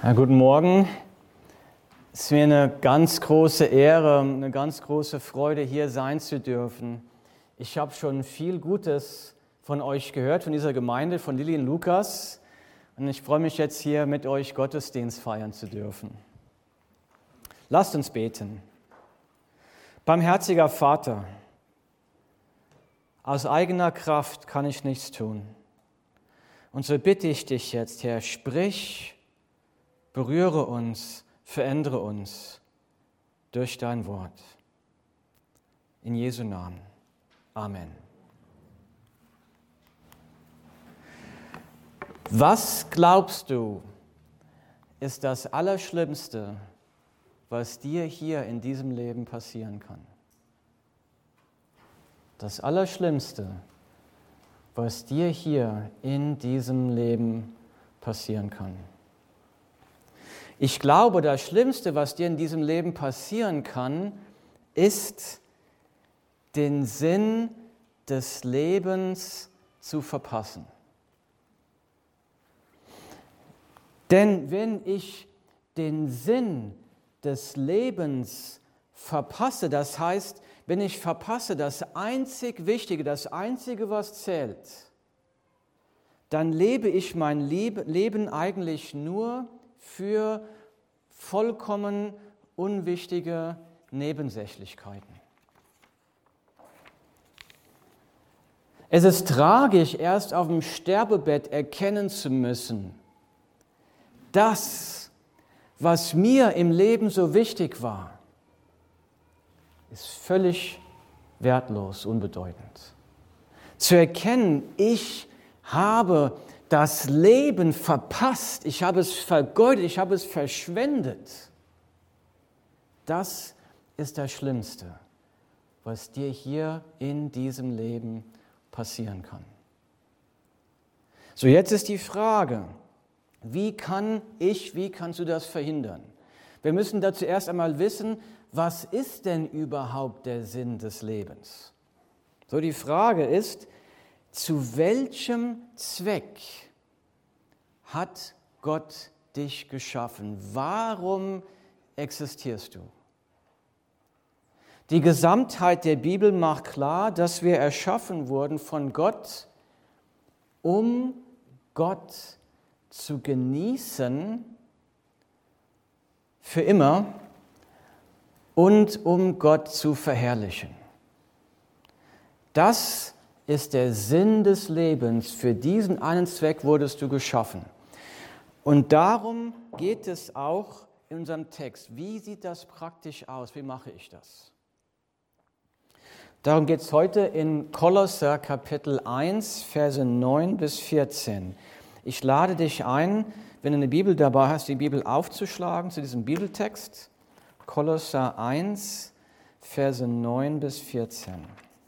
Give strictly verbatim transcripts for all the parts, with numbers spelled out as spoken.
Ja, guten Morgen. Es ist mir eine ganz große Ehre, eine ganz große Freude, hier sein zu dürfen. Ich habe schon viel Gutes von euch gehört, von dieser Gemeinde, von Lilly und Lukas. Und ich freue mich jetzt hier mit euch Gottesdienst feiern zu dürfen. Lasst uns beten. Barmherziger Vater, aus eigener Kraft kann ich nichts tun. Und so bitte ich dich jetzt, Herr, sprich, berühre uns, verändere uns durch dein Wort. In Jesu Namen. Amen. Was glaubst du, ist das Allerschlimmste, was dir hier in diesem Leben passieren kann? Das Allerschlimmste, was dir hier in diesem Leben passieren kann. Ich glaube, das Schlimmste, was dir in diesem Leben passieren kann, ist, den Sinn des Lebens zu verpassen. Denn wenn ich den Sinn des Lebens verpasse, das heißt, wenn ich verpasse das einzig Wichtige, das Einzige, was zählt, dann lebe ich mein Leben eigentlich nur für vollkommen unwichtige Nebensächlichkeiten. Es ist tragisch, erst auf dem Sterbebett erkennen zu müssen, das, was mir im Leben so wichtig war, ist völlig wertlos, unbedeutend. Zu erkennen, ich habe das Leben verpasst, ich habe es vergeudet, ich habe es verschwendet. Das ist das Schlimmste, was dir hier in diesem Leben passieren kann. So, jetzt ist die Frage, wie kann ich, wie kannst du das verhindern? Wir müssen dazu erst einmal wissen, was ist denn überhaupt der Sinn des Lebens? So, die Frage ist, zu welchem Zweck hat Gott dich geschaffen? Warum existierst du? Die Gesamtheit der Bibel macht klar, dass wir erschaffen wurden von Gott, um Gott zu genießen für immer und um Gott zu verherrlichen. Das ist der Sinn des Lebens. Für diesen einen Zweck wurdest du geschaffen. Und darum geht es auch in unserem Text. Wie sieht das praktisch aus? Wie mache ich das? Darum geht es heute in Kolosser Kapitel eins, Verse neun bis vierzehn. Ich lade dich ein, wenn du eine Bibel dabei hast, die Bibel aufzuschlagen zu diesem Bibeltext. Kolosser eins, Verse neun bis vierzehn.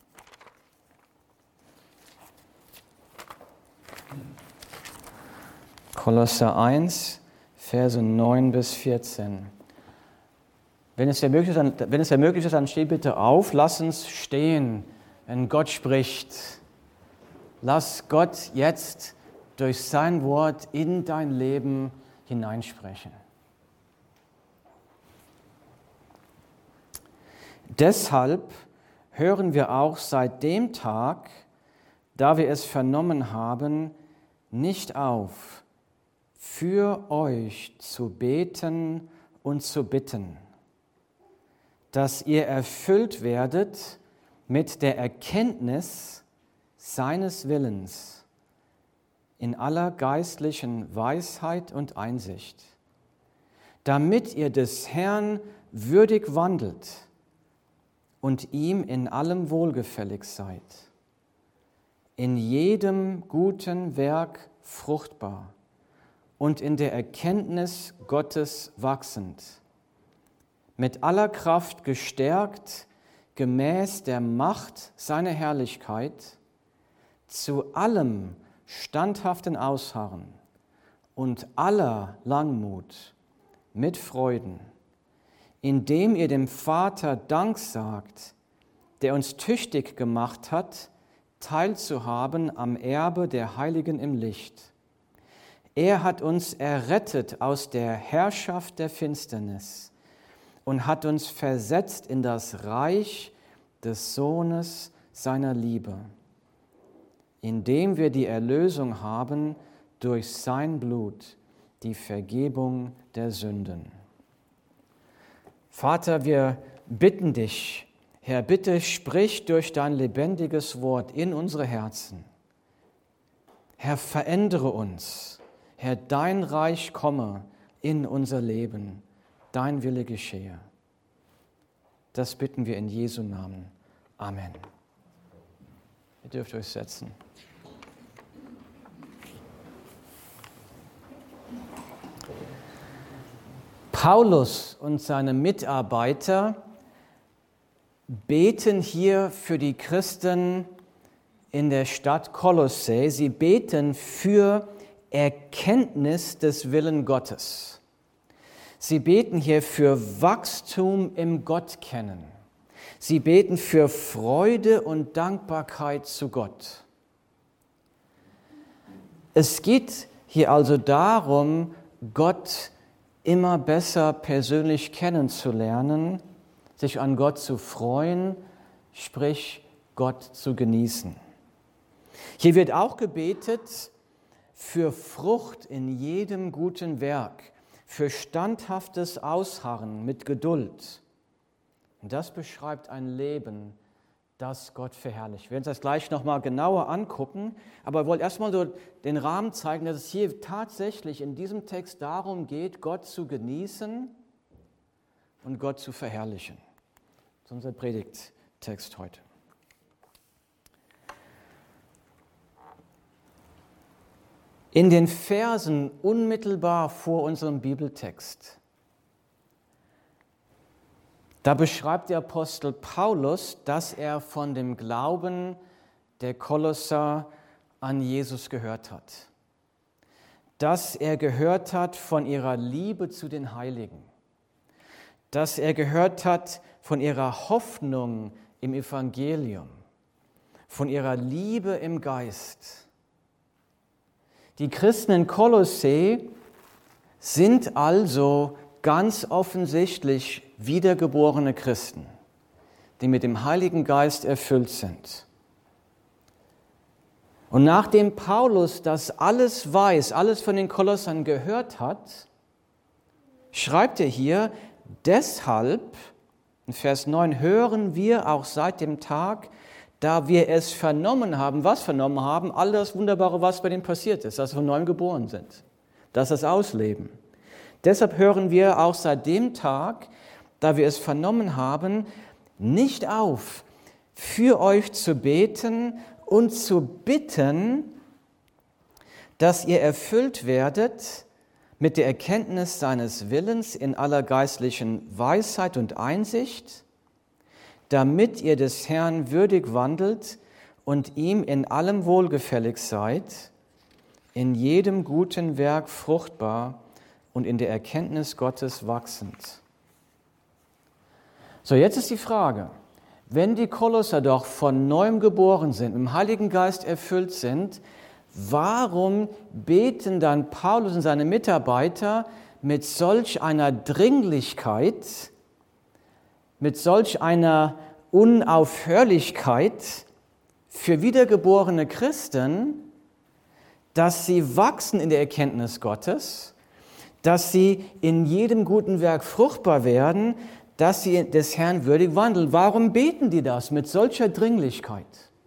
Kolosser eins, Verse neun bis vierzehn. Wenn es, möglich ist, dann, wenn es möglich ist, dann steh bitte auf, lass uns stehen, wenn Gott spricht. Lass Gott jetzt durch sein Wort in dein Leben hineinsprechen. Deshalb hören wir auch seit dem Tag, da wir es vernommen haben, nicht auf, für euch zu beten und zu bitten, dass ihr erfüllt werdet mit der Erkenntnis seines Willens in aller geistlichen Weisheit und Einsicht, damit ihr des Herrn würdig wandelt und ihm in allem wohlgefällig seid, in jedem guten Werk fruchtbar und in der Erkenntnis Gottes wachsend, mit aller Kraft gestärkt, gemäß der Macht seiner Herrlichkeit, zu allem standhaften Ausharren und aller Langmut mit Freuden, indem ihr dem Vater Dank sagt, der uns tüchtig gemacht hat, teilzuhaben am Erbe der Heiligen im Licht. Er hat uns errettet aus der Herrschaft der Finsternis und hat uns versetzt in das Reich des Sohnes seiner Liebe, indem wir die Erlösung haben durch sein Blut, die Vergebung der Sünden. Vater, wir bitten dich, Herr, bitte sprich durch dein lebendiges Wort in unsere Herzen. Herr, verändere uns. Herr, dein Reich komme in unser Leben. Dein Wille geschehe. Das bitten wir in Jesu Namen. Amen. Ihr dürft euch setzen. Paulus und seine Mitarbeiter beten hier für die Christen in der Stadt Kolossä. Sie beten für Erkenntnis des Willens Gottes. Sie beten hier für Wachstum im Gottkennen. Sie beten für Freude und Dankbarkeit zu Gott. Es geht hier also darum, Gott immer besser persönlich kennenzulernen, sich an Gott zu freuen, sprich Gott zu genießen. Hier wird auch gebetet für Frucht in jedem guten Werk, für standhaftes Ausharren mit Geduld. Und das beschreibt ein Leben, das Gott verherrlicht. Wir werden uns das gleich nochmal genauer angucken, aber ich wollte erstmal so den Rahmen zeigen, dass es hier tatsächlich in diesem Text darum geht, Gott zu genießen und Gott zu verherrlichen. Das ist unser Predigttext heute. In den Versen unmittelbar vor unserem Bibeltext, da beschreibt der Apostel Paulus, dass er von dem Glauben der Kolosser an Jesus gehört hat. Dass er gehört hat von ihrer Liebe zu den Heiligen. Dass er gehört hat von ihrer Hoffnung im Evangelium. Von ihrer Liebe im Geist. Die Christen in Kolossä sind also ganz offensichtlich wiedergeborene Christen, die mit dem Heiligen Geist erfüllt sind. Und nachdem Paulus das alles weiß, alles von den Kolossern gehört hat, schreibt er hier, deshalb, in Vers neun, hören wir auch seit dem Tag, da wir es vernommen haben, was vernommen haben, all das Wunderbare, was bei denen passiert ist, dass sie von neuem geboren sind, dass sie es ausleben. Deshalb hören wir auch seit dem Tag, da wir es vernommen haben, nicht auf, für euch zu beten und zu bitten, dass ihr erfüllt werdet mit der Erkenntnis seines Willens in aller geistlichen Weisheit und Einsicht, damit ihr des Herrn würdig wandelt und ihm in allem wohlgefällig seid, in jedem guten Werk fruchtbar und in der Erkenntnis Gottes wachsend. So, jetzt ist die Frage, wenn die Kolosser doch von neuem geboren sind, mit dem Heiligen Geist erfüllt sind, warum beten dann Paulus und seine Mitarbeiter mit solch einer Dringlichkeit, mit solch einer Unaufhörlichkeit für wiedergeborene Christen, dass sie wachsen in der Erkenntnis Gottes, dass sie in jedem guten Werk fruchtbar werden, dass sie des Herrn würdig wandeln. Warum beten die das mit solcher Dringlichkeit?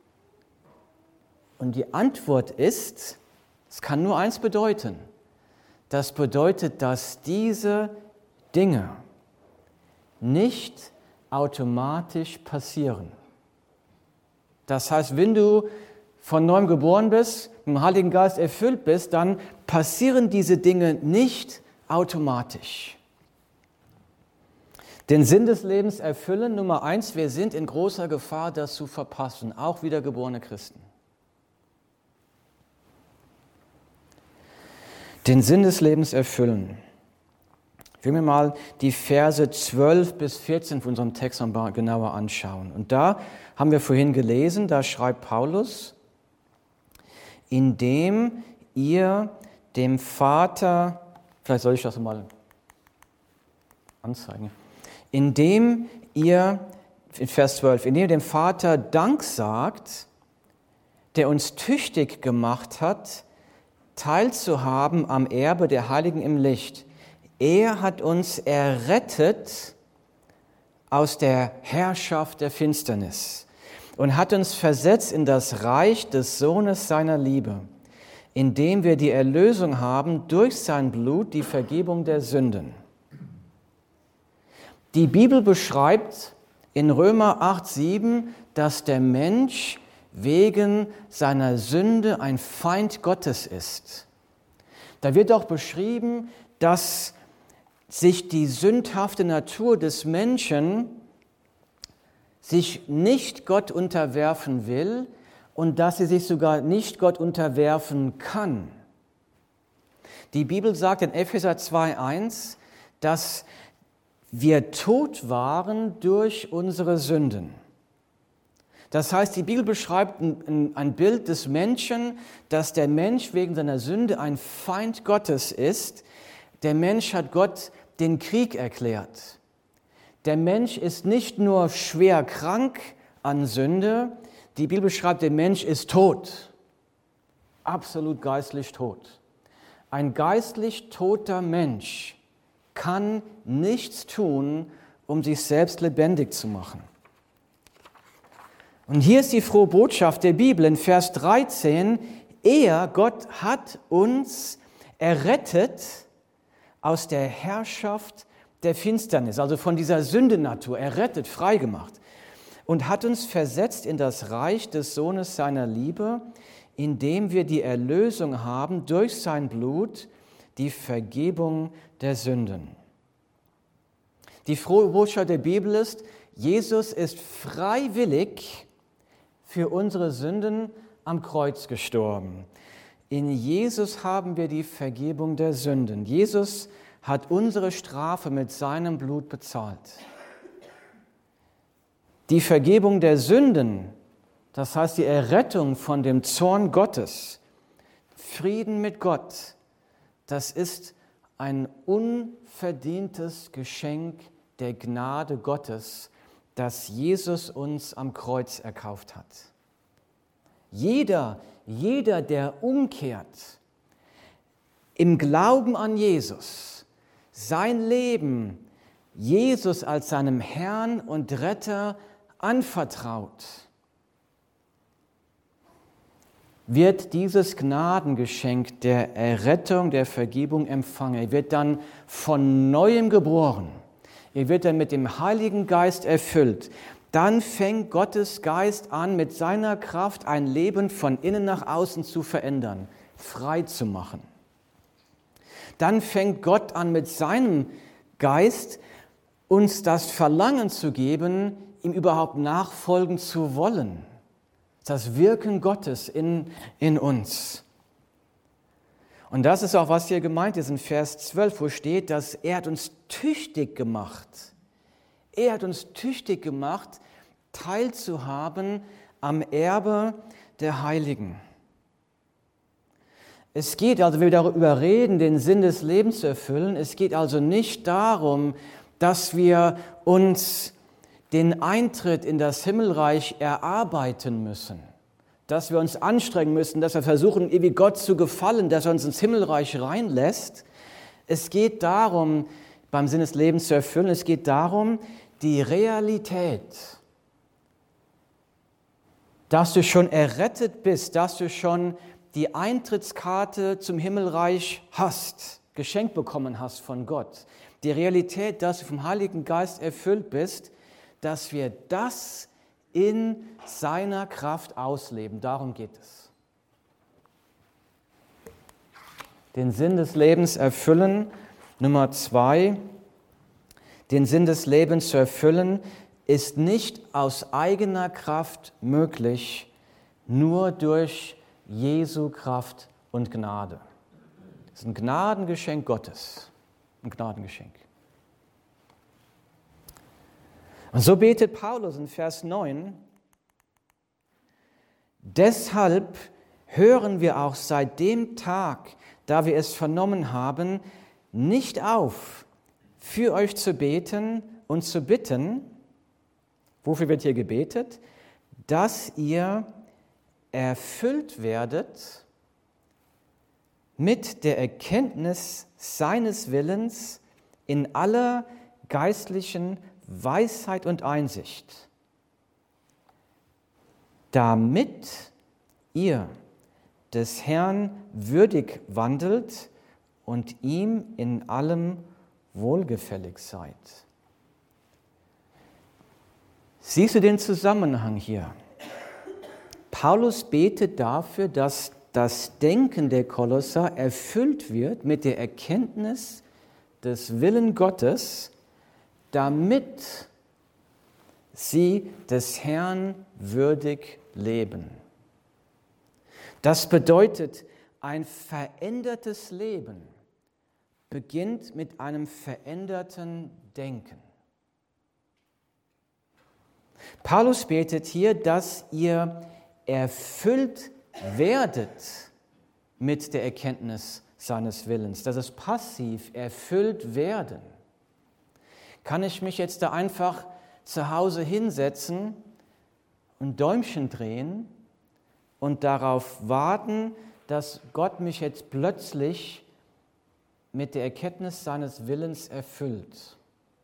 Und die Antwort ist, es kann nur eins bedeuten. Das bedeutet, dass diese Dinge nicht automatisch passieren. Das heißt, wenn du von neuem geboren bist, mit dem Heiligen Geist erfüllt bist, dann passieren diese Dinge nicht automatisch. Den Sinn des Lebens erfüllen, Nummer eins, wir sind in großer Gefahr, das zu verpassen, auch wiedergeborene Christen. Den Sinn des Lebens erfüllen. Ich will mir mal die Verse zwölf bis vierzehn von unserem Text noch genauer anschauen. Und da haben wir vorhin gelesen, da schreibt Paulus, indem ihr dem Vater, vielleicht soll ich das mal anzeigen, indem ihr, in Vers zwölf, indem ihr dem Vater Dank sagt, der uns tüchtig gemacht hat, teilzuhaben am Erbe der Heiligen im Licht. Er hat uns errettet aus der Herrschaft der Finsternis und hat uns versetzt in das Reich des Sohnes seiner Liebe, indem wir die Erlösung haben durch sein Blut, die Vergebung der Sünden. Die Bibel beschreibt in Römer acht, sieben, dass der Mensch wegen seiner Sünde ein Feind Gottes ist. Da wird auch beschrieben, dass sich die sündhafte Natur des Menschen sich nicht Gott unterwerfen will und dass sie sich sogar nicht Gott unterwerfen kann. Die Bibel sagt in Epheser zwei, eins, dass wir tot waren durch unsere Sünden. Das heißt, die Bibel beschreibt ein, ein Bild des Menschen, dass der Mensch wegen seiner Sünde ein Feind Gottes ist. Der Mensch hat Gott den Krieg erklärt. Der Mensch ist nicht nur schwer krank an Sünde, die Bibel schreibt, der Mensch ist tot, absolut geistlich tot. Ein geistlich toter Mensch kann nichts tun, um sich selbst lebendig zu machen. Und hier ist die frohe Botschaft der Bibel in Vers dreizehn. Er, Gott, hat uns errettet aus der Herrschaft der Finsternis, also von dieser Sündenatur, errettet, freigemacht und hat uns versetzt in das Reich des Sohnes seiner Liebe, indem wir die Erlösung haben durch sein Blut, die Vergebung der Sünden. Die frohe Botschaft der Bibel ist, Jesus ist freiwillig für unsere Sünden am Kreuz gestorben. In Jesus haben wir die Vergebung der Sünden. Jesus hat unsere Strafe mit seinem Blut bezahlt. Die Vergebung der Sünden, das heißt die Errettung von dem Zorn Gottes, Frieden mit Gott, das ist ein unverdientes Geschenk der Gnade Gottes, das Jesus uns am Kreuz erkauft hat. Jeder, jeder, der umkehrt, im Glauben an Jesus, sein Leben Jesus als seinem Herrn und Retter anvertraut, wird dieses Gnadengeschenk der Errettung, der Vergebung empfangen. Er wird dann von Neuem geboren. Er wird dann mit dem Heiligen Geist erfüllt. Dann fängt Gottes Geist an, mit seiner Kraft ein Leben von innen nach außen zu verändern, frei zu machen. Dann fängt Gott an, mit seinem Geist uns das Verlangen zu geben, ihm überhaupt nachfolgen zu wollen. Das Wirken Gottes in, in uns. Und das ist auch, was hier gemeint ist in Vers zwölf, wo steht, dass er hat uns tüchtig gemacht. Er hat uns tüchtig gemacht, teilzuhaben am Erbe der Heiligen. Es geht also, wenn wir darüber reden, den Sinn des Lebens zu erfüllen, es geht also nicht darum, dass wir uns den Eintritt in das Himmelreich erarbeiten müssen, dass wir uns anstrengen müssen, dass wir versuchen, irgendwie Gott zu gefallen, dass er uns ins Himmelreich reinlässt. Es geht darum, beim Sinn des Lebens zu erfüllen, es geht darum, die Realität, dass du schon errettet bist, dass du schon die Eintrittskarte zum Himmelreich hast, geschenkt bekommen hast von Gott. Die Realität, dass du vom Heiligen Geist erfüllt bist, dass wir das in seiner Kraft ausleben. Darum geht es. Den Sinn des Lebens erfüllen. Nummer zwei, den Sinn des Lebens zu erfüllen, ist nicht aus eigener Kraft möglich, nur durch Jesu Kraft und Gnade. Das ist ein Gnadengeschenk Gottes. Ein Gnadengeschenk. Und so betet Paulus in Vers neun, deshalb hören wir auch seit dem Tag, da wir es vernommen haben, nicht auf, für euch zu beten und zu bitten. Wofür wird hier gebetet? Dass ihr erfüllt werdet mit der Erkenntnis seines Willens in aller geistlichen Weisheit und Einsicht, damit ihr des Herrn würdig wandelt und ihm in allem wohlgefällig seid. Siehst du den Zusammenhang hier? Paulus betet dafür, dass das Denken der Kolosser erfüllt wird mit der Erkenntnis des Willens Gottes, damit sie des Herrn würdig leben. Das bedeutet, ein verändertes Leben beginnt mit einem veränderten Denken. Paulus betet hier, dass ihr erfüllt werdet mit der Erkenntnis seines Willens. Das ist passiv, erfüllt werden. Kann ich mich jetzt da einfach zu Hause hinsetzen und Däumchen drehen und darauf warten, dass Gott mich jetzt plötzlich mit der Erkenntnis seines Willens erfüllt?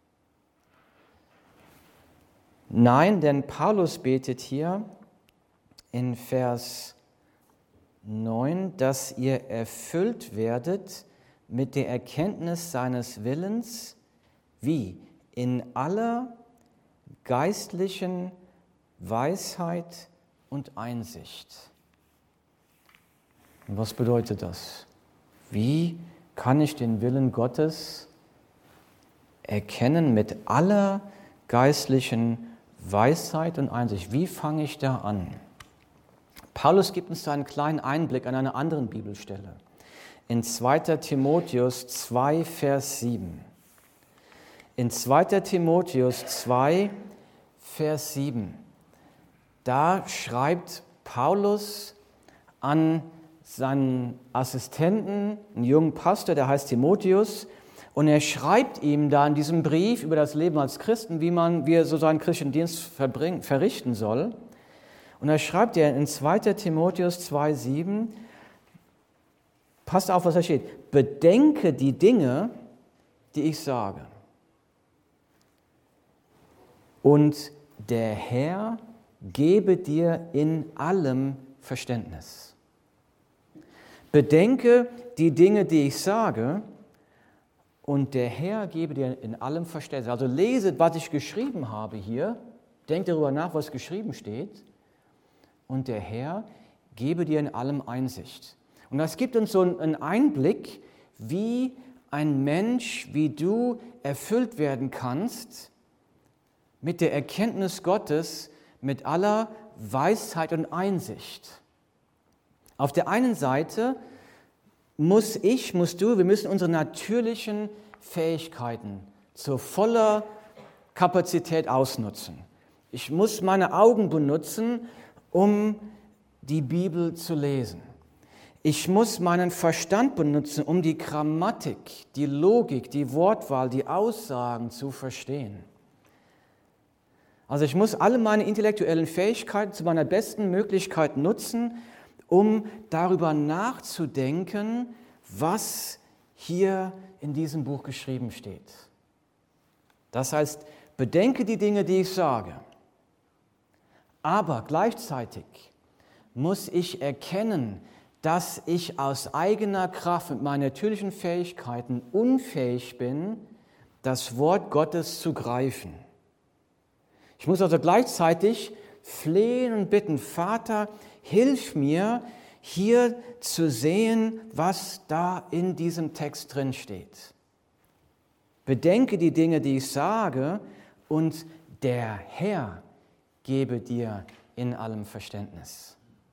Nein, denn Paulus betet hier in Vers neun, dass ihr erfüllt werdet mit der Erkenntnis seines Willens, wie? In aller geistlichen Weisheit und Einsicht. Und was bedeutet das? Wie kann ich den Willen Gottes erkennen mit aller geistlichen Weisheit und Einsicht? Wie fange ich da an? Paulus gibt uns da einen kleinen Einblick an einer anderen Bibelstelle. In zweiter Timotheus zwei, Vers sieben. In zweiter Timotheus zwei, Vers sieben. Da schreibt Paulus an seinen Assistenten, einen jungen Pastor, der heißt Timotheus, und er schreibt ihm da in diesem Brief über das Leben als Christen, wie man, wie er so seinen christlichen Dienst verbringen, verrichten soll. Und da schreibt er in zweiter Timotheus zwei, sieben, passt auf, was da steht, bedenke die Dinge, die ich sage. Und der Herr gebe dir in allem Verständnis. Bedenke die Dinge, die ich sage, und der Herr gebe dir in allem Verständnis. Also lese, was ich geschrieben habe hier, denk darüber nach, was geschrieben steht, und der Herr gebe dir in allem Einsicht. Und das gibt uns so einen Einblick, wie ein Mensch, wie du erfüllt werden kannst mit der Erkenntnis Gottes, mit aller Weisheit und Einsicht. Auf der einen Seite muss ich, musst du, wir müssen unsere natürlichen Fähigkeiten zur voller Kapazität ausnutzen. Ich muss meine Augen benutzen, um die Bibel zu lesen. Ich muss meinen Verstand benutzen, um die Grammatik, die Logik, die Wortwahl, die Aussagen zu verstehen. Also ich muss alle meine intellektuellen Fähigkeiten zu meiner besten Möglichkeit nutzen, um darüber nachzudenken, was hier in diesem Buch geschrieben steht. Das heißt, bedenke die Dinge, die ich sage. Aber gleichzeitig muss ich erkennen, dass ich aus eigener Kraft mit meinen natürlichen Fähigkeiten unfähig bin, das Wort Gottes zu greifen. Ich muss also gleichzeitig flehen und bitten, Vater, hilf mir, hier zu sehen, was da in diesem Text drin steht. Bedenke die Dinge, die ich sage, und der Herr gebe dir in allem Verständnis.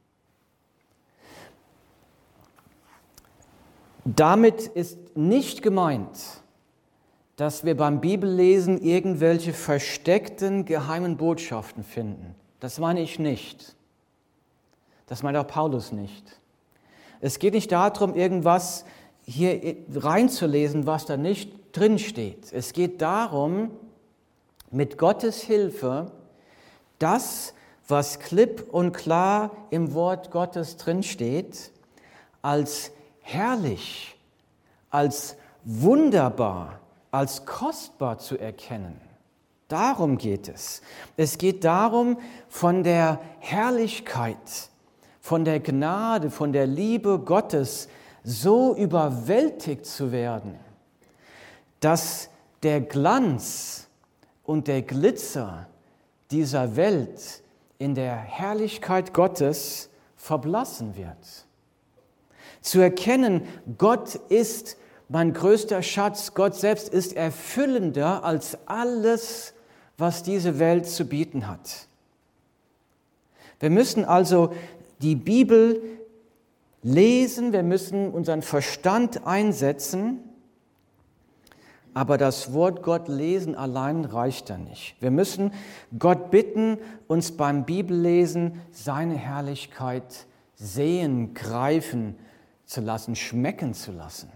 Damit ist nicht gemeint, dass wir beim Bibellesen irgendwelche versteckten, geheimen Botschaften finden. Das meine ich nicht. Das meint auch Paulus nicht. Es geht nicht darum, irgendwas hier reinzulesen, was da nicht drin steht. Es geht darum, mit Gottes Hilfe, das, was klipp und klar im Wort Gottes drin steht, als herrlich, als wunderbar, als kostbar zu erkennen. Darum geht es. Es geht darum, von der Herrlichkeit, von der Gnade, von der Liebe Gottes so überwältigt zu werden, dass der Glanz und der Glitzer dieser Welt in der Herrlichkeit Gottes verblassen wird. Zu erkennen, Gott ist mein größter Schatz, Gott selbst ist erfüllender als alles, was diese Welt zu bieten hat. Wir müssen also die Bibel lesen, wir müssen unseren Verstand einsetzen, aber das Wort Gott lesen allein reicht da nicht. Wir müssen Gott bitten, uns beim Bibellesen seine Herrlichkeit sehen, greifen zu lassen, schmecken zu lassen.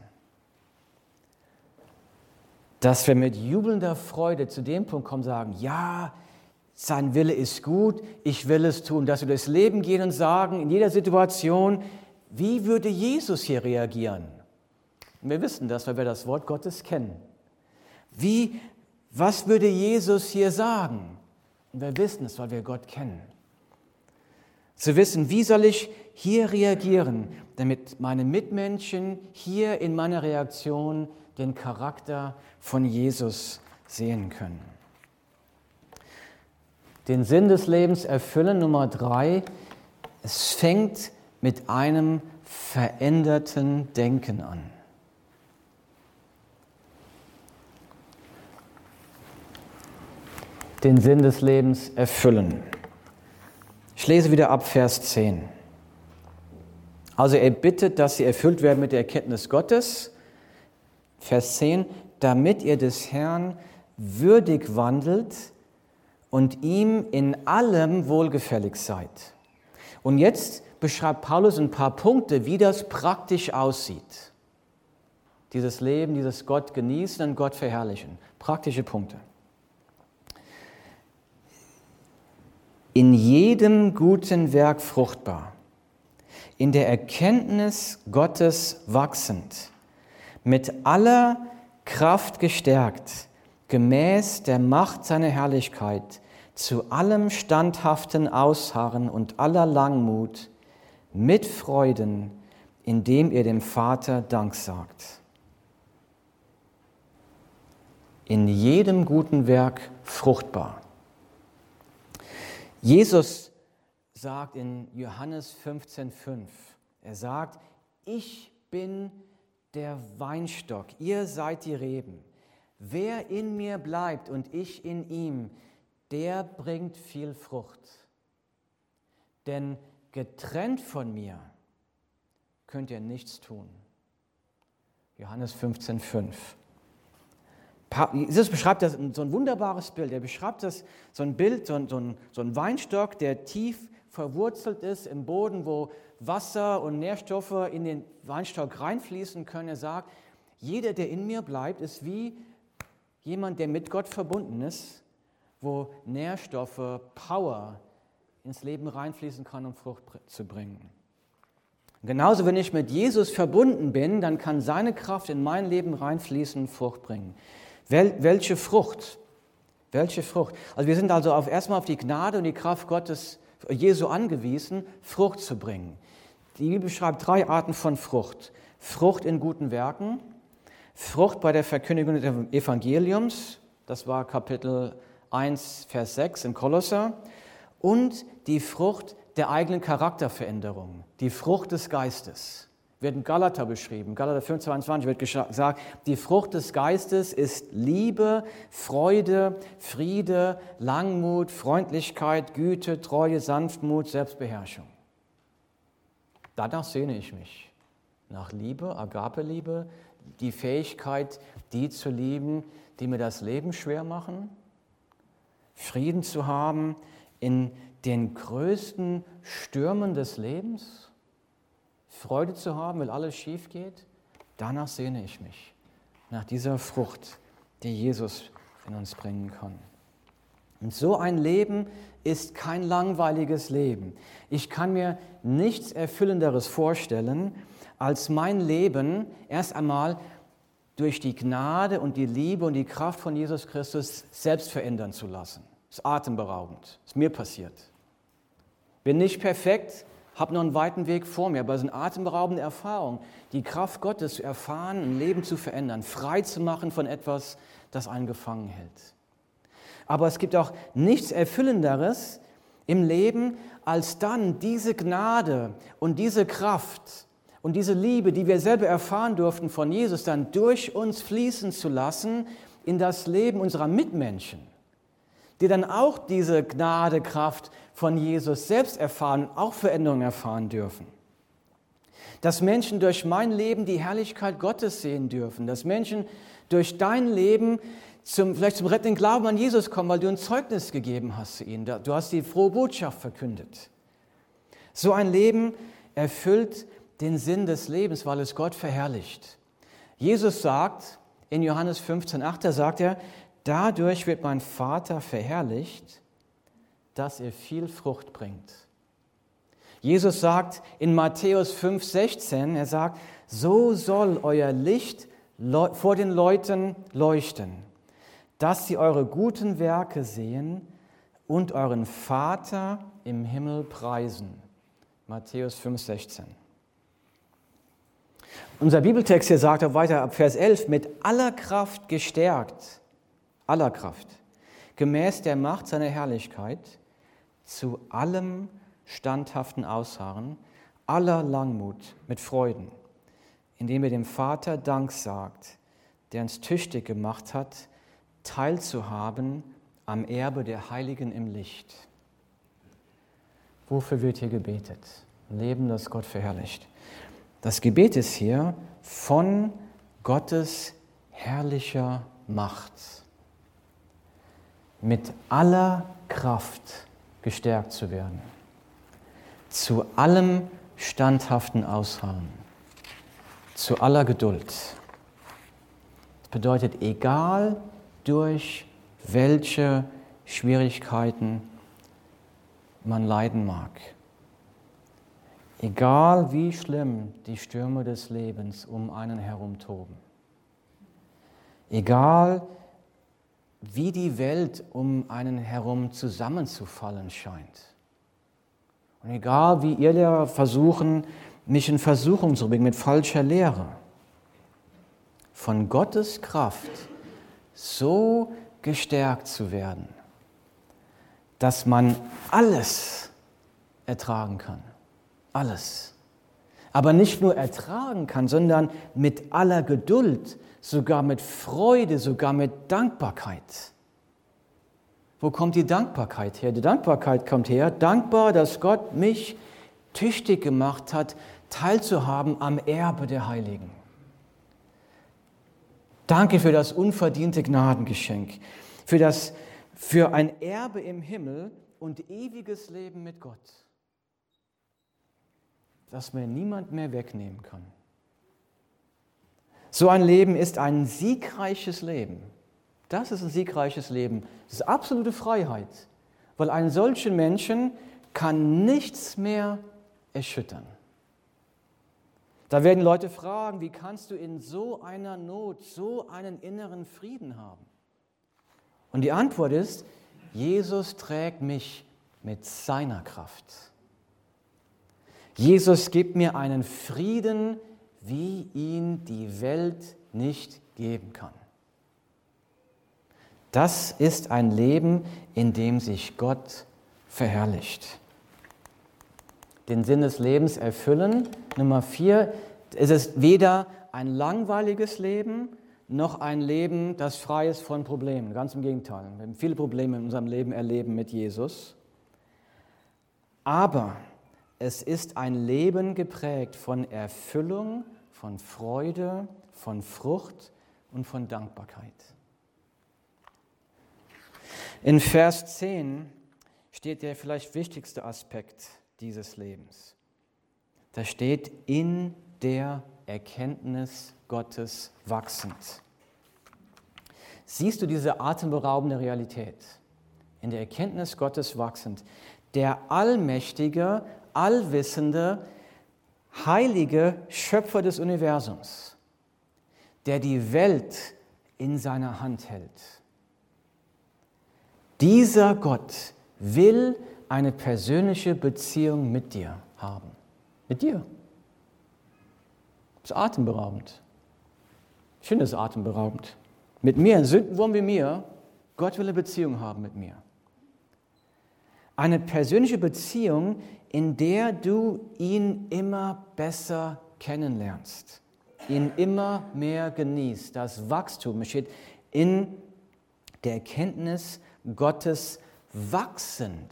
Dass wir mit jubelnder Freude zu dem Punkt kommen und sagen, ja, sein Wille ist gut, ich will es tun. Dass wir durchs Leben gehen und sagen, in jeder Situation, wie würde Jesus hier reagieren? Und wir wissen das, weil wir das Wort Gottes kennen. Wie, was würde Jesus hier sagen? Und wir wissen es, weil wir Gott kennen. Zu wissen, wie soll ich hier reagieren, damit meine Mitmenschen hier in meiner Reaktion den Charakter von Jesus sehen können. Den Sinn des Lebens erfüllen, Nummer drei, es fängt mit einem veränderten Denken an. Den Sinn des Lebens erfüllen. Ich lese wieder ab Vers zehn. Also er bittet, dass sie erfüllt werden mit der Erkenntnis Gottes. Vers zehn, damit ihr des Herrn würdig wandelt und ihm in allem wohlgefällig seid. Und jetzt beschreibt Paulus ein paar Punkte, wie das praktisch aussieht. Dieses Leben, dieses Gott genießen und Gott verherrlichen. Praktische Punkte. In jedem guten Werk fruchtbar, in der Erkenntnis Gottes wachsend, mit aller Kraft gestärkt, gemäß der Macht seiner Herrlichkeit, zu allem standhaften Ausharren und aller Langmut, mit Freuden, indem ihr dem Vater Dank sagt. In jedem guten Werk fruchtbar. Jesus sagt in Johannes fünfzehn fünf, er sagt, ich bin der Weinstock, ihr seid die Reben. Wer in mir bleibt und ich in ihm, der bringt viel Frucht. Denn getrennt von mir könnt ihr nichts tun. Johannes fünfzehn fünf. Jesus beschreibt das, so ein wunderbares Bild. Er beschreibt das, so ein Bild, so ein, so, ein, so ein Weinstock, der tief verwurzelt ist im Boden, wo Wasser und Nährstoffe in den Weinstock reinfließen können. Er sagt, jeder, der in mir bleibt, ist wie jemand, der mit Gott verbunden ist, wo Nährstoffe, Power ins Leben reinfließen kann, um Frucht zu bringen. Genauso, wenn ich mit Jesus verbunden bin, dann kann seine Kraft in mein Leben reinfließen und Frucht bringen. Wel, welche Frucht? Welche Frucht? Also wir sind also auf, erstmal auf die Gnade und die Kraft Gottes, Jesu angewiesen, Frucht zu bringen. Die Bibel beschreibt drei Arten von Frucht. Frucht in guten Werken, Frucht bei der Verkündigung des Evangeliums, das war Kapitel eins, Vers sechs in Kolosser, und die Frucht der eigenen Charakterveränderung, die Frucht des Geistes. Wird in Galater beschrieben. Galater fünf, zweiundzwanzig wird gesagt, die Frucht des Geistes ist Liebe, Freude, Friede, Langmut, Freundlichkeit, Güte, Treue, Sanftmut, Selbstbeherrschung. Danach sehne ich mich. Nach Liebe, Agape-Liebe, die Fähigkeit, die zu lieben, die mir das Leben schwer machen, Frieden zu haben in den größten Stürmen des Lebens, Freude zu haben, weil alles schief geht, danach sehne ich mich. Nach dieser Frucht, die Jesus in uns bringen kann. Und so ein Leben ist kein langweiliges Leben. Ich kann mir nichts Erfüllenderes vorstellen, als mein Leben erst einmal durch die Gnade und die Liebe und die Kraft von Jesus Christus selbst verändern zu lassen. Das ist atemberaubend. Das ist mir passiert. Bin nicht perfekt, habe noch einen weiten Weg vor mir, aber es ist eine atemberaubende Erfahrung, die Kraft Gottes zu erfahren, ein Leben zu verändern, frei zu machen von etwas, das einen gefangen hält. Aber es gibt auch nichts Erfüllenderes im Leben, als dann diese Gnade und diese Kraft und diese Liebe, die wir selber erfahren durften von Jesus, dann durch uns fließen zu lassen in das Leben unserer Mitmenschen, die dann auch diese Gnade, Kraft von Jesus selbst erfahren und auch Veränderungen erfahren dürfen. Dass Menschen durch mein Leben die Herrlichkeit Gottes sehen dürfen, dass Menschen durch dein Leben zum, vielleicht zum rettenden Glauben an Jesus kommen, weil du ein Zeugnis gegeben hast zu ihnen. Du hast die frohe Botschaft verkündet. So ein Leben erfüllt den Sinn des Lebens, weil es Gott verherrlicht. Jesus sagt in Johannes fünfzehn acht, da sagt er, dadurch wird mein Vater verherrlicht, dass ihr viel Frucht bringt. Jesus sagt in Matthäus fünf sechzehn, er sagt, so soll euer Licht vor den Leuten leuchten, dass sie eure guten Werke sehen und euren Vater im Himmel preisen. Matthäus fünf sechzehn. Unser Bibeltext hier sagt auch weiter ab Vers elf, mit aller Kraft gestärkt, aller Kraft, gemäß der Macht seiner Herrlichkeit, zu allem standhaften Ausharren, aller Langmut mit Freuden, indem ihr dem Vater Dank sagt, der uns tüchtig gemacht hat, teilzuhaben am Erbe der Heiligen im Licht. Wofür wird hier gebetet? Ein Leben, das Gott verherrlicht. Das Gebet ist hier von Gottes herrlicher Macht, mit aller Kraft gestärkt zu werden, zu allem standhaften Ausharren, zu aller Geduld. Das bedeutet, egal durch welche Schwierigkeiten man leiden mag, egal wie schlimm die Stürme des Lebens um einen herum toben, egal wie die Welt um einen herum zusammenzufallen scheint, und egal wie Irrlehrer versuchen, mich in Versuchung zu bringen mit falscher Lehre, von Gottes Kraft so gestärkt zu werden, dass man alles ertragen kann. Alles. Aber nicht nur ertragen kann, sondern mit aller Geduld, sogar mit Freude, sogar mit Dankbarkeit. Wo kommt die Dankbarkeit her? Die Dankbarkeit kommt her, dankbar, dass Gott mich tüchtig gemacht hat, teilzuhaben am Erbe der Heiligen. Danke für das unverdiente Gnadengeschenk, für, das, für ein Erbe im Himmel und ewiges Leben mit Gott, das mir niemand mehr wegnehmen kann. So ein Leben ist ein siegreiches Leben. Das ist ein siegreiches Leben. Das ist absolute Freiheit, weil einen solchen Menschen kann nichts mehr erschüttern. Da werden Leute fragen, wie kannst du in so einer Not so einen inneren Frieden haben? Und die Antwort ist, Jesus trägt mich mit seiner Kraft. Jesus gibt mir einen Frieden, wie ihn die Welt nicht geben kann. Das ist ein Leben, in dem sich Gott verherrlicht. Den Sinn des Lebens erfüllen. Nummer vier, es ist weder ein langweiliges Leben, noch ein Leben, das frei ist von Problemen. Ganz im Gegenteil. Wir haben viele Probleme in unserem Leben erleben mit Jesus. Aber es ist ein Leben geprägt von Erfüllung, von Freude, von Frucht und von Dankbarkeit. In Vers zehn steht der vielleicht wichtigste Aspekt dieses Lebens. Da steht, in der Erkenntnis Gottes wachsend. Siehst du diese atemberaubende Realität? In der Erkenntnis Gottes wachsend. Der allmächtige, allwissende, heilige Schöpfer des Universums, der die Welt in seiner Hand hält. Dieser Gott will eine persönliche Beziehung mit dir haben. Mit dir. Das ist atemberaubend. Ich finde es atemberaubend. Mit mir, ein Sündenwurm wie mir, Gott will eine Beziehung haben mit mir. Eine persönliche Beziehung, in der du ihn immer besser kennenlernst, ihn immer mehr genießt. Das Wachstum steht in der Erkenntnis Gottes wachsend.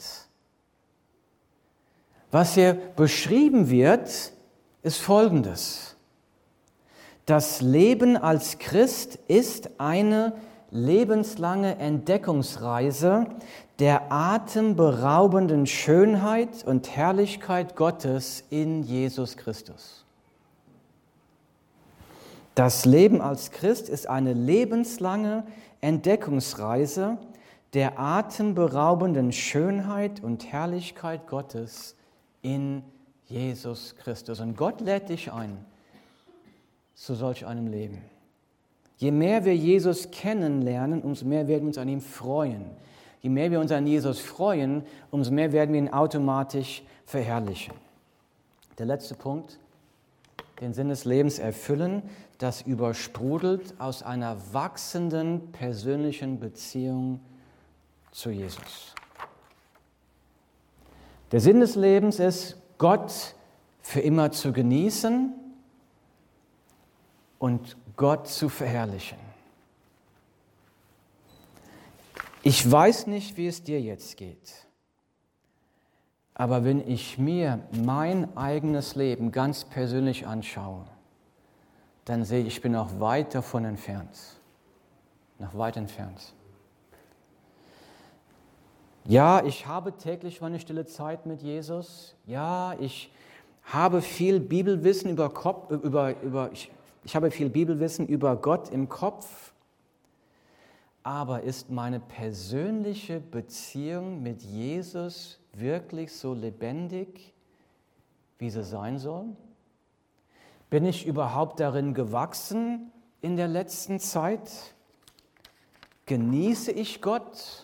Was hier beschrieben wird, ist Folgendes. Das Leben als Christ ist eine lebenslange Entdeckungsreise der atemberaubenden Schönheit und Herrlichkeit Gottes in Jesus Christus. Das Leben als Christ ist eine lebenslange Entdeckungsreise der atemberaubenden Schönheit und Herrlichkeit Gottes in Jesus Christus. Und Gott lädt dich ein zu solch einem Leben. Je mehr wir Jesus kennenlernen, umso mehr werden wir uns an ihm freuen. Je mehr wir uns an Jesus freuen, umso mehr werden wir ihn automatisch verherrlichen. Der letzte Punkt, den Sinn des Lebens erfüllen, das übersprudelt aus einer wachsenden persönlichen Beziehung zu Jesus. Der Sinn des Lebens ist, Gott für immer zu genießen und Gott zu verherrlichen. Ich weiß nicht, wie es dir jetzt geht, aber wenn ich mir mein eigenes Leben ganz persönlich anschaue, dann sehe ich, ich bin noch weit davon entfernt, noch weit entfernt. Ja, ich habe täglich meine stille Zeit mit Jesus. Ja, ich habe viel Bibelwissen über Kopf, über, über ich, ich habe viel Bibelwissen über Gott im Kopf. Aber ist meine persönliche Beziehung mit Jesus wirklich so lebendig, wie sie sein soll? Bin ich überhaupt darin gewachsen in der letzten Zeit? Genieße ich Gott?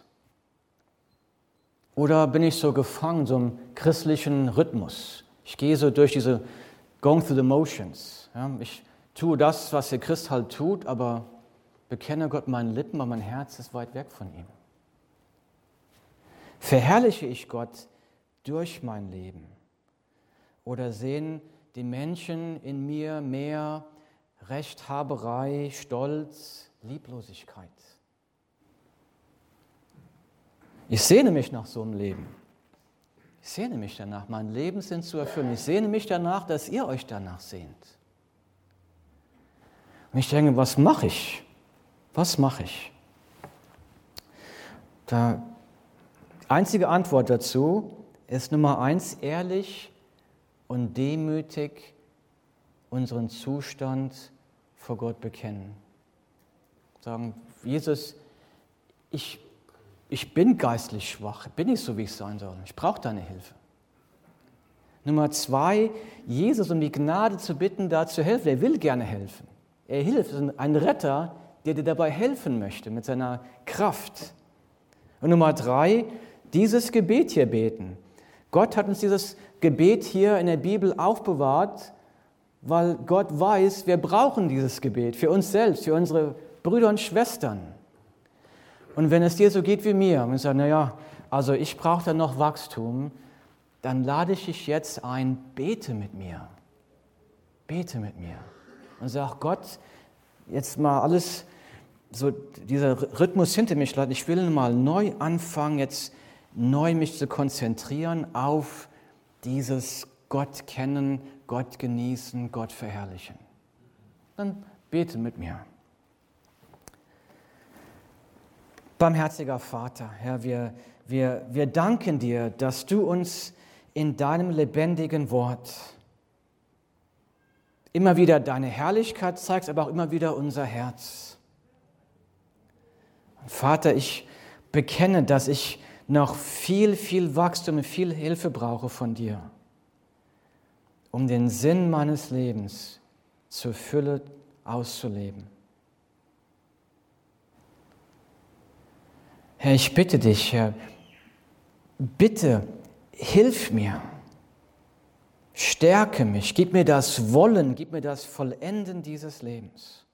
Oder bin ich so gefangen, so im christlichen Rhythmus? Ich gehe so durch diese going through the motions. Ja, ich tue das, was der Christ halt tut, aber bekenne Gott meinen Lippen, aber mein Herz ist weit weg von ihm. Verherrliche ich Gott durch mein Leben? Oder sehen die Menschen in mir mehr Rechthaberei, Stolz, Lieblosigkeit? Ich sehne mich nach so einem Leben. Ich sehne mich danach, mein Lebenssinn zu erfüllen. Ich sehne mich danach, dass ihr euch danach sehnt. Und ich denke, was mache ich? Was mache ich? Die einzige Antwort dazu ist Nummer eins, ehrlich und demütig unseren Zustand vor Gott bekennen. Sagen, Jesus, ich Ich bin geistlich schwach, bin nicht so, wie ich sein soll. Ich brauche deine Hilfe. Nummer zwei, Jesus um die Gnade zu bitten, da zu helfen. Er will gerne helfen. Er hilft, ein Retter, der dir dabei helfen möchte mit seiner Kraft. Und Nummer drei, dieses Gebet hier beten. Gott hat uns dieses Gebet hier in der Bibel aufbewahrt, weil Gott weiß, wir brauchen dieses Gebet für uns selbst, für unsere Brüder und Schwestern. Und wenn es dir so geht wie mir, und ich sage, naja, also ich brauche da noch Wachstum, dann lade ich dich jetzt ein, bete mit mir. Bete mit mir. Und sag, Gott, jetzt mal alles, so dieser Rhythmus hinter mich, ich will mal neu anfangen, jetzt neu mich zu konzentrieren auf dieses Gott kennen, Gott genießen, Gott verherrlichen. Dann bete mit mir. Barmherziger Vater, Herr, wir, wir, wir danken dir, dass du uns in deinem lebendigen Wort immer wieder deine Herrlichkeit zeigst, aber auch immer wieder unser Herz. Vater, ich bekenne, dass ich noch viel, viel Wachstum und viel Hilfe brauche von dir, um den Sinn meines Lebens zur Fülle auszuleben. Herr, ich bitte dich, Herr, bitte hilf mir, stärke mich, gib mir das Wollen, gib mir das Vollenden dieses Lebens.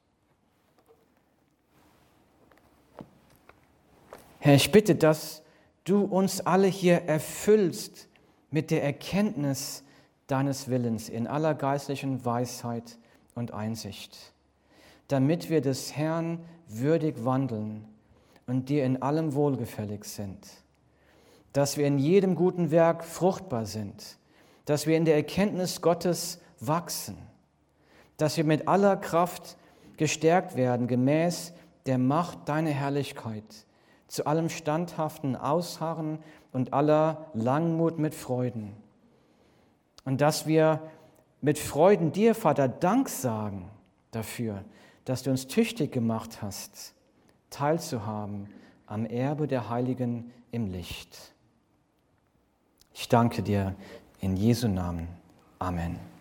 Herr, ich bitte, dass du uns alle hier erfüllst mit der Erkenntnis deines Willens in aller geistlichen Weisheit und Einsicht, damit wir des Herrn würdig wandeln und dir in allem wohlgefällig sind, dass wir in jedem guten Werk fruchtbar sind, dass wir in der Erkenntnis Gottes wachsen, dass wir mit aller Kraft gestärkt werden, gemäß der Macht deiner Herrlichkeit, zu allem standhaften Ausharren und aller Langmut mit Freuden. Und dass wir mit Freuden dir, Vater, Dank sagen dafür, dass du uns tüchtig gemacht hast, teilzuhaben am Erbe der Heiligen im Licht. Ich danke dir in Jesu Namen. Amen.